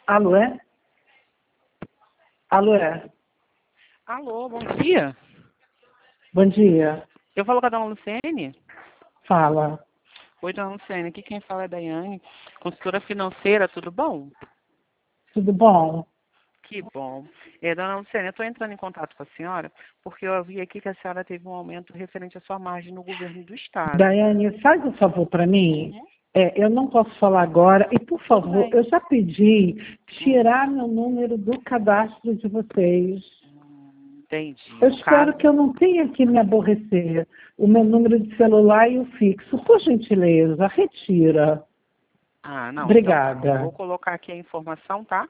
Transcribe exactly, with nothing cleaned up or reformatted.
Alô, é? Alô, é? Alô, bom dia. Bom dia. Eu falo com a dona Luciene. Fala. Oi, dona Luciene. Aqui quem fala é a Daiane, consultora financeira, tudo bom? Tudo bom? Que bom. É, dona Luciene, eu estou entrando em contato com a senhora porque eu vi aqui que a senhora teve um aumento referente à sua margem no governo do Estado. Daiane, faz um favor para mim. Uhum. É, eu não posso falar agora. E, por Tudo favor, bem. eu já pedi Hum, tirar meu número do cadastro de vocês. hum, entendi. Eu No espero caso. que eu não tenha que me aborrecer. O meu número de celular e o fixo. Por gentileza, retira. Ah, não, então tá. Obrigada. Vou colocar aqui a informação, tá?